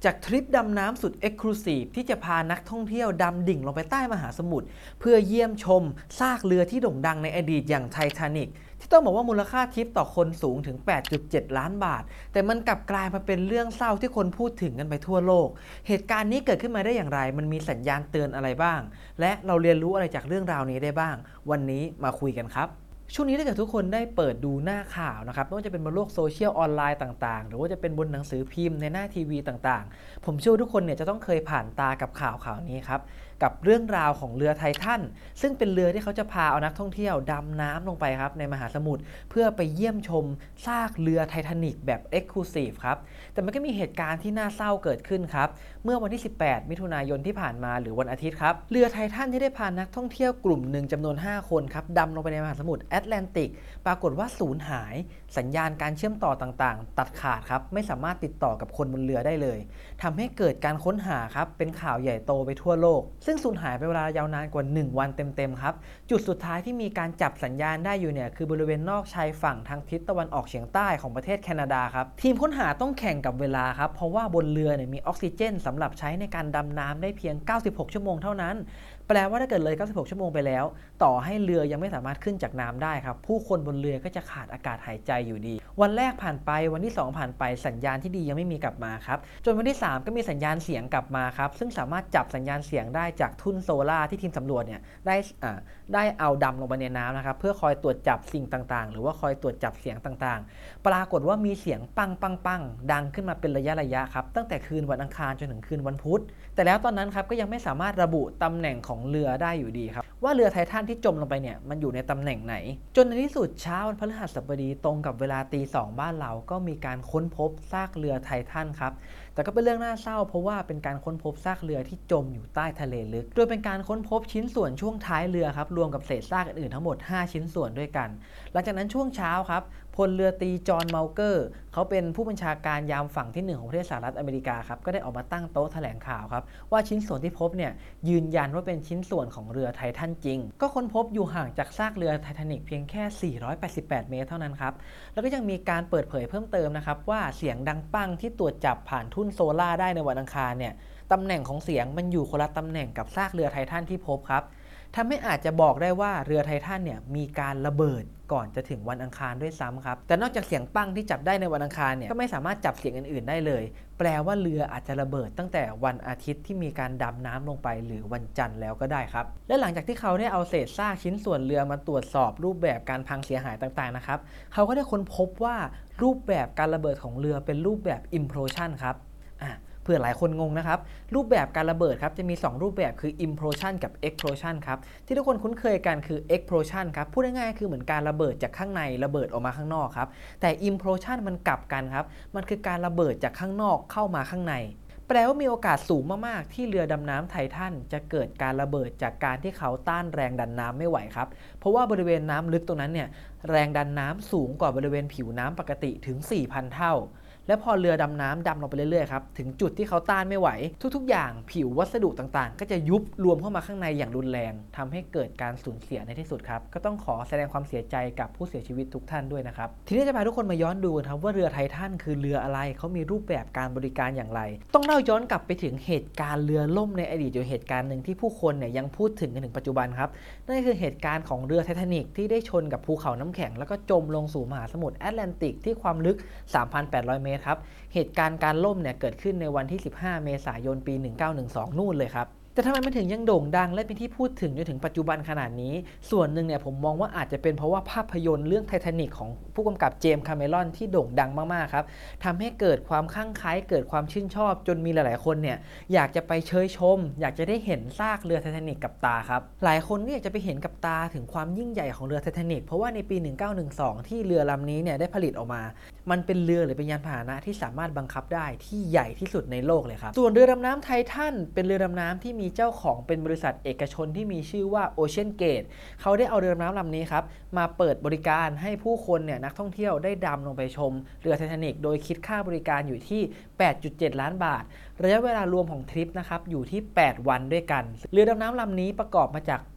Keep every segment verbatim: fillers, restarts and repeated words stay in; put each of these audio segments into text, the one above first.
จากทริปดำน้ำสุดเอ็กซ์คลูซีฟที่จะพานักท่องเที่ยวดำดิ่งลงไปใต้มหาสมุทรเพื่อเยี่ยมชมซากเรือที่โด่งดังในอดีตอย่างไททานิกที่ต้องบอกว่ามูลค่าทริปต่อคนสูงถึง แปดจุดเจ็ด ล้านบาทแต่มันกลับกลายมาเป็นเรื่องเศร้าที่คนพูดถึงกันไปทั่วโลกเหตุการณ์นี้เกิดขึ้นมาได้อย่างไรมันมีสัญญาณเตือนอะไรบ้างและเราเรียนรู้อะไรจากเรื่องราวนี้ได้บ้างวันนี้มาคุยกันครับช่วงนี้ถ้าเกิดทุกคนได้เปิดดูหน้าข่าวนะครับไม่ว่าจะเป็นบนโลกโซเชียลออนไลน์ต่างๆหรือว่าจะเป็นบนหนังสือพิมพ์ในหน้าทีวีต่างๆผมเชื่อทุกคนเนี่ยจะต้องเคยผ่านตากับข่าวข่าวนี้ครับกับเรื่องราวของเรือไททันซึ่งเป็นเรือที่เขาจะพาเอานักท่องเที่ยวดำน้ำลงไปครับในมหาสมุทรเพื่อไปเยี่ยมชมซากเรือไททานิกแบบเอ็กซ์คลูซีฟครับแต่มันก็มีเหตุการณ์ที่น่าเศร้าเกิดขึ้นครับเมื่อวันที่สิบแปดมิถุนายนที่ผ่านมาหรือวันอาทิตย์ครับเรือไททันที่ได้พานักท่องเที่ยวกลุ่มหนึ่งจำนวนห้าคนครับดำลงไปในมหาสมุทรแอตแลนติกปรากฏว่าสูญหายสัญญาณการเชื่อมต่อต่างๆตัดขาดครับไม่สามารถติดต่อกับคนบนเรือได้เลยทำให้เกิดการค้นหาครับเป็นข่าวใหญ่โตไปทั่วโลกซึ่งสูญหายไปเวลายาวนานกว่าหนึ่งวันเต็มๆครับจุดสุดท้ายที่มีการจับสัญญาณได้อยู่เนี่ยคือบริเวณนอกชายฝั่งทางทิศตะวันออกเฉียงใต้ของประเทศแคนาดาครับทีมค้นหาต้องแข่งกับเวลาครับเพราะว่าบนเรือเนี่ยมีออกซิเจนสำหรับใช้ในการดำน้ำได้เพียงเก้าสิบหกชั่วโมงเท่านั้นแปลว่าถ้าเกิดเลยเก้าสิบหกชั่วโมงไปแล้วต่อให้เรือยังไม่สามารถขึ้นจากน้ำได้ครับผู้คนบนเรือก็จะขาดอากาศหายใจอยู่ดีวันแรกผ่านไปวันที่สองผ่านไปสัญญาณที่ดียังไม่มีกลับมาครับจนวันที่สามก็มีสัญญาณเสียงกลับมาครับซึ่งสามารถจับสัญญาณเสียงได้จากทุ่นโซล่าที่ทีมสำรวจเนี่ยได้อ่าได้เอาดำลงไปในน้ำนะครับเพื่อคอยตรวจจับสิ่งต่างๆหรือว่าคอยตรวจจับเสียงต่างๆปรากฏว่ามีเสียงปังปังปังดังขึ้นมาเป็นระยะระยะครับตั้งแต่คืนวันอังคารจนถึงคืนวันพุธแต่แล้วตอนนั้นครับก็ยังไม่สามารถระบุตำแหน่งของเรือได้อยู่ดีครับว่าเรือไททันที่จมลงไปเนี่ยมันอยู่ในตำแหน่งไหนจนในที่สุดเช้าวันพฤหัสบดีตรงกับเวลาตีสองบ้านเราก็มีการค้นพบซากเรือไททันครับแต่ก็เป็นเรื่องน่าเศร้าเพราะว่าเป็นการค้นพบซากเรือที่จมอยู่ใต้ทะเลลึกโดยเป็นการค้นพบชิ้นส่วนช่วงท้ายเรือครับรวมกับเศษซากอื่นๆทั้งหมดห้าชิ้นส่วนด้วยกันหลังจากนั้นช่วงเช้าครับพลเรือตรีจอห์นเมาเกอร์เขาเป็นผู้บัญชาการยามฝั่งที่หนึ่งของประเทศสหรัฐอเมริกาครับก็ได้ออกมาตั้งโต๊ะแถลงข่าวครับว่าชิ้นส่วนที่พบเนี่ยยืนยันว่าเป็นชิ้นส่วนของเรือไททันจริงก็ค้นพบอยู่ห่างจากซากเรือไททานิกเพียงแค่สี่ร้อยแปดสิบแปดเมตรเท่านั้นครับแล้วก็ยังมีการเปิดเผยเพิ่มเติมนะครับว่าเสียงดังปั้งที่ตรวจจับผ่านทุ่นโซล่าได้ในวันอังคารเนี่ยตำแหน่งของเสียงมันอยู่คนละตำแหน่งกับซากเรือไททันที่พบครับทำให้อาจจะบอกได้ว่าเรือไททันเนี่ยมีการระเบิดก่อนจะถึงวันอังคารด้วยซ้ำครับแต่นอกจากเสียงปั้งที่จับได้ในวันอังคารเนี่ยก็ไม่สามารถจับเสียงอื่นๆได้เลยแปลว่าเรืออาจจะระเบิดตั้งแต่วันอาทิตย์ที่มีการดำน้ำลงไปหรือวันจันทร์แล้วก็ได้ครับและหลังจากที่เขาได้เอาเศษซากชิ้นส่วนเรือมาตรวจสอบรูปแบบการพังเสียหายต่างๆนะครับเขาก็ได้ค้นพบว่ารูปแบบการระเบิดของเรือเป็นรูปแบบ implosion ครับอ่ะเผื่อหลายคนงงนะครับรูปแบบการระเบิดครับจะมีสองรูปแบบคือ implosion กับ explosion ครับที่ทุกคนคุ้นเคยกันคือ explosion ครับพูดง่ายๆคือเหมือนการระเบิดจากข้างในระเบิดออกมาข้างนอกครับแต่ implosion มันกลับกันครับมันคือการระเบิดจากข้างนอกเข้ามาข้างในแปลว่ามีโอกาสสูงมากๆที่เรือดำน้ำไททันจะเกิดการระเบิดจากการที่เขาต้านแรงดันน้ำไม่ไหวครับเพราะว่าบริเวณน้ำลึกตรงนั้นเนี่ยแรงดันน้ำสูงกว่าบริเวณผิวน้ำปกติถึง สี่พัน เท่าและพอเรือดำน้ำดำลงไปเรื่อยๆครับถึงจุดที่เขาต้านไม่ไหวทุกๆอย่างผิววัสดุต่างๆก็จะยุบรวมเข้ามาข้างในอย่างรุนแรงทำให้เกิดการสูญเสียในที่สุดครับก็ต้องขอแสดงความเสียใจกับผู้เสียชีวิตทุกท่านด้วยนะครับทีนี้จะพาทุกคนมาย้อนดูครับว่าเรือไททันคือเรืออะไรเขามีรูปแบบการบริการอย่างไรต้องเล่าย้อนกลับไปถึงเหตุการณ์เรือล่มในอดีตอยู่เหตุการณ์หนึ่งที่ผู้คนเนี่ยยังพูดถึงกันถึงปัจจุบันครับนั่นคือเหตุการณ์ของเรือไททานิกที่ได้ชนกับภูเขาน้ำแข็งแล้วก็จมลงสู่มหาสมุทรแอตแลนติกที่ความลึก สามพันแปดร้อย เมตรครับเหตุการณ์การล่มเนี่ยเกิดขึ้นในวันที่สิบห้าเมษายนปีหนึ่งเก้าหนึ่งสองนู่นเลยครับแต่ทำไมมันถึงยังโด่งดังและเป็นที่พูดถึงจนถึงปัจจุบันขนาดนี้ส่วนหนึ่งเนี่ยผมมองว่าอาจจะเป็นเพราะว่าภาพยนตร์เรื่องไททานิกของผู้กำกับเจมส์คาเมรอนที่โด่งดังมากๆครับทำให้เกิดความคลั่งไคล้เกิดความชื่นชอบจนมีหลายๆคนเนี่ยอยากจะไปเชยชมอยากจะได้เห็นซากเรือไททานิกกับตาครับหลายคนก็อยากจะไปเห็นกับตาถึงความยิ่งใหญ่ของเรือไททานิกเพราะว่าในปีหนึ่งเก้าหนึ่งสองที่เรือลำนี้เนี่ยได้ผลิตออกมามันเป็นเรือหรือเป็นยานพาหนะที่สามารถบังคับได้ที่ใหญ่ที่สุดในโลกเลยครับส่วนเรือดำน้ำไททันเป็นเรือดำน้ำที่มีเจ้าของเป็นบริษัทเอกชนที่มีชื่อว่า Ocean Gate เขาได้เอาเรือดำน้ำลำนี้ครับมาเปิดบริการให้ผู้คนเนี่ยนักท่องเที่ยวได้ดำลงไปชมเรือไททานิกโดยคิดค่าบริการอยู่ที่ แปดจุดเจ็ด ล้านบาทระยะเวลารวมของทริปนะครับอยู่ที่แปดวันด้วยกันเรือดำน้ำลำนี้ประกอบมาจาก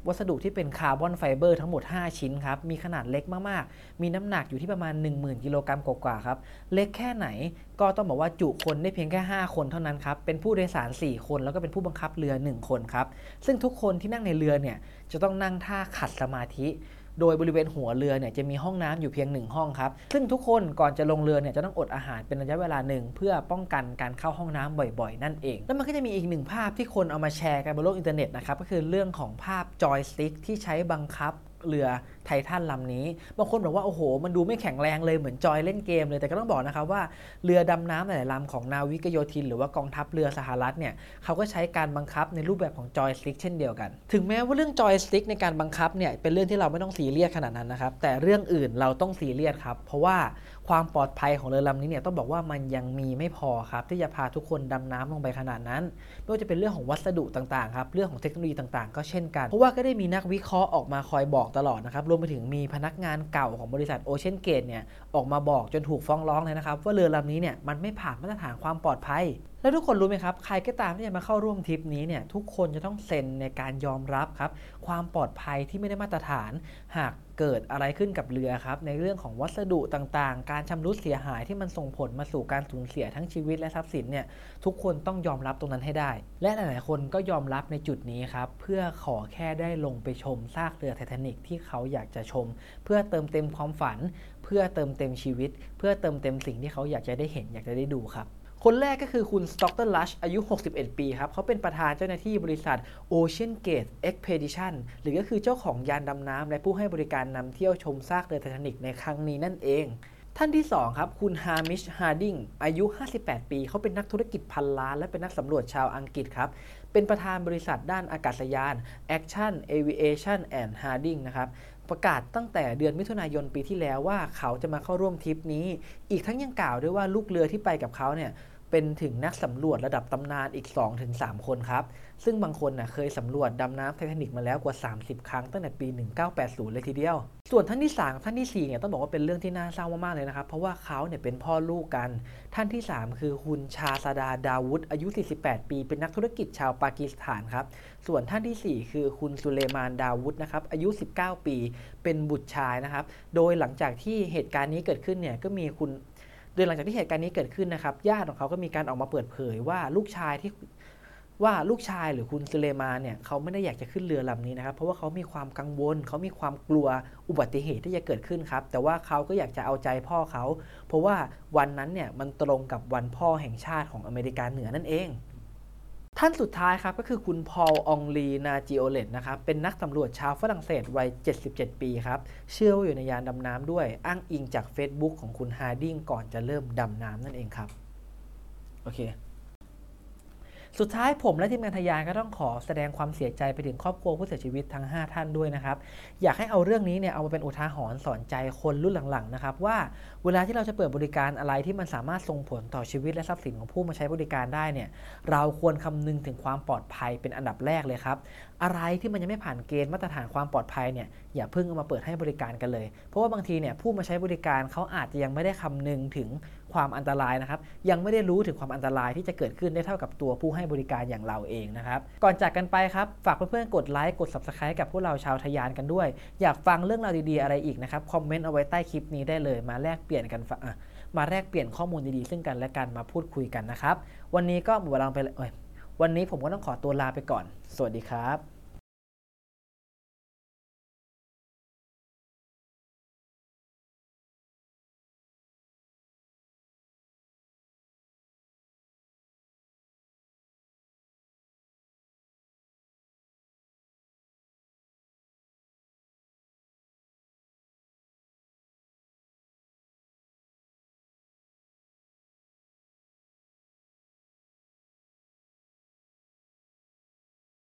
วัสดุที่เป็นคาร์บอนไฟเบอร์ทั้งหมดห้าชิ้นครับมีขนาดเล็กมากๆมีน้ำหนักอยู่ที่ประมาณ หนึ่งหมื่น กิโลกรัมกว่าๆครับเล็กแค่ไหนก็ต้องบอกว่าจุคนได้เพียงแค่ห้าคนเท่านั้นครับเป็นผู้โดยสารสี่คนแล้วก็เป็นผู้บังคับเรือหนึ่งคนครับซึ่งทุกคนที่นั่งในเรือเนี่ยจะต้องนั่งท่าขัดสมาธิโดยบริเวณหัวเรือเนี่ยจะมีห้องน้ำอยู่เพียงหนึ่งห้องครับซึ่งทุกคนก่อนจะลงเรือเนี่ยจะต้องอดอาหารเป็นระยะเวลาหนึ่งเพื่อป้องกันการเข้าห้องน้ำบ่อยๆนั่นเองแล้วมันก็จะมีอีกหนึ่งภาพที่คนเอามาแชร์กันบนโลกอินเทอร์เน็ตนะครับก็คือเรื่องของภาพจอยสติ๊กที่ใช้บังคับเรือไททันลำนี้บางคนบอกว่าโอ้โหมันดูไม่แข็งแรงเลยเหมือนจอยเล่นเกมเลยแต่ก็ต้องบอกนะครับว่าเรือดำน้ำหลายๆลำของนาวิกโยธินหรือว่ากองทัพเรือสหรัฐเนี่ยเขาก็ใช้การบังคับในรูปแบบของจอยสติ๊กเช่นเดียวกันถึงแม้ว่าเรื่องจอยสติ๊กในการบังคับเนี่ยเป็นเรื่องที่เราไม่ต้องซีเรียสขนาดนั้นนะครับแต่เรื่องอื่นเราต้องซีเรียสครับเพราะว่าความปลอดภัยของเรือลำนี้เนี่ยต้องบอกว่ามันยังมีไม่พอครับที่จะพาทุกคนดำน้ำลงไปขนาดนั้นไม่ว่าจะเป็นเรื่องของวัสดุต่างๆครับเรื่องของเทคโนโลยีต่างๆก็เช่นกันเพราะว่าก็ได้มีนักวิเคราะห์ออกมาคอยบอกตลอดนะครับรวมไปถึงมีพนักงานเก่าของบริษัทโอเชียนเกตเนี่ยออกมาบอกจนถูกฟ้องร้องเลยนะครับว่าเรือลำนี้เนี่ยมันไม่ผ่านมาตรฐานความปลอดภัยแล้วทุกคนรู้ไหมครับใครก็ตามที่จะมาเข้าร่วมทริปนี้เนี่ยทุกคนจะต้องเซ็นในการยอมรับครับความปลอดภัยที่ไม่ได้มาตรฐานหากเกิดอะไรขึ้นกับเรือครับในเรื่องของวัสดุต่างๆการชำรุดเสียหายที่มันส่งผลมาสู่การสูญเสียทั้งชีวิตและทรัพย์สินเนี่ยทุกคนต้องยอมรับตรงนั้นให้ได้และหลายๆคนก็ยอมรับในจุดนี้ครับเพื่อขอแค่ได้ลงไปชมซากเรือไททานิคที่เขาอยากจะชมเพื่อเติมเต็มความฝันเพื่อเติมเต็มชีวิตเพื่อเติมเต็มสิ่งที่เขาอยากจะได้เห็นอยากจะได้ดูครับคนแรกก็คือคุณสต็อกเตอร์ลัชอายุหกสิบเอ็ดปีครับเขาเป็นประธานเจ้าหน้าที่บริษัท Ocean Gate Expedition หรือก็คือเจ้าของยานดำน้ำและผู้ให้บริการนำเที่ยวชมซากเรือไททานิคในครั้งนี้นั่นเองท่านที่สองครับคุณฮามิชฮาร์ดิงอายุห้าสิบแปดปีเขาเป็นนักธุรกิจพันล้านและเป็นนักสำรวจชาวอังกฤษครับเป็นประธานบริษัทด้านอากาศยาน Action Aviation and Harding นะครับประกาศตั้งแต่เดือนมิถุนายนปีที่แล้วว่าเขาจะมาเข้าร่วมทริปนี้อีกทั้งยังกล่าวด้วยว่าลูกเรือที่ไปกับเขาเนี่ยเป็นถึงนักสำรวจระดับตำนานอีก สองถึงสาม คนครับซึ่งบางคนน่ะเคยสำรวจดำน้ำไททานิคมาแล้วกว่าสามสิบครั้งตั้งแต่ปีหนึ่งเก้าแปดศูนย์เลยทีเดียวส่วนท่านที่สามท่านที่สี่เนี่ยต้องบอกว่าเป็นเรื่องที่น่าเศร้ามากๆเลยนะครับเพราะว่าเขาเนี่ยเป็นพ่อลูกกันท่านที่สามคือคุณชาซาดาดาวุฒอายุสี่สิบแปดปีเป็นนักธุรกิจชาวปากีสถานครับส่วนท่านที่สี่คือคุณสุเลมานดาวุฒนะครับอายุสิบเก้าปีเป็นบุตรชายนะครับโดยหลังจากที่เหตุการณ์นี้เกิดขึ้นเนี่ยก็มีคุณโดยหลังจากที่เหตุการณ์นี้เกิดขึ้นนะครับญาติของเขาก็มีการออกมาเปิดเผยว่าลูกชายที่ว่าลูกชายหรือคุณสุเลมานเนี่ยเขาไม่ได้อยากจะขึ้นเรือลำนี้นะครับเพราะว่าเขามีความกังวลเขามีความกลัวอุบัติเหตุที่จะเกิดขึ้นครับแต่ว่าเขาก็อยากจะเอาใจพ่อเขาเพราะว่าวันนั้นเนี่ยมันตรงกับวันพ่อแห่งชาติของอเมริกาเหนือนั่นเองท่านสุดท้ายครับก็คือคุณพอลองลีนาจิโอเลตนะครับเป็นนักสำรวจชาวฝรั่งเศสวัยเจ็ดสิบเจ็ดปีครับเชื่อว่าอยู่ในยานดำน้ำด้วยอ้างอิงจาก Facebook ของคุณฮาร์ดิงก่อนจะเริ่มดำน้ำนั่นเองครับโอเคสุดท้ายผมและทีมงานทะยานก็ต้องขอแสดงความเสียใจไปถึงครอบครัวผู้เสียชีวิตทั้งห้าท่านด้วยนะครับอยากให้เอาเรื่องนี้เนี่ยเอามาเป็นอุทาหรณ์สอนใจคนรุ่นหลังๆนะครับว่าเวลาที่เราจะเปิดบริการอะไรที่มันสามารถส่งผลต่อชีวิตและทรัพย์สินของผู้มาใช้บริการได้เนี่ยเราควรคำนึงถึงความปลอดภัยเป็นอันดับแรกเลยครับอะไรที่มันยังไม่ผ่านเกณฑ์มาตรฐานความปลอดภัยเนี่ยอย่าเพิ่งเอามาเปิดให้บริการกันเลยเพราะว่าบางทีเนี่ยผู้มาใช้บริการเขาอาจจะยังไม่ได้คำนึงถึงความอันตรายนะครับยังไม่ได้รู้ถึงความอันตรายที่จะเกิดขึ้นได้เท่ากับตัวผู้ให้บริการอย่างเราเองนะครับก่อนจากกันไปครับฝากเพื่อนๆกดไลค์กด ซับสไครบ์ กับพวกเราชาวทะยานกันด้วยอยากฟังเรื่องราวดีๆอะไรอีกนะครับคอมเมนต์เอาไว้ใต้คลิปนี้ได้เลยมาแลกเปลี่ยนกันมาแลกเปลี่ยนข้อมูลดีๆซึ่งกันและกันมาพูดคุยกันนะครับวันนี้ก็หมดเวลาไปเลยวันนี้ผมก็ต้องขอตัวลาไปก่อนสวัสดีครับ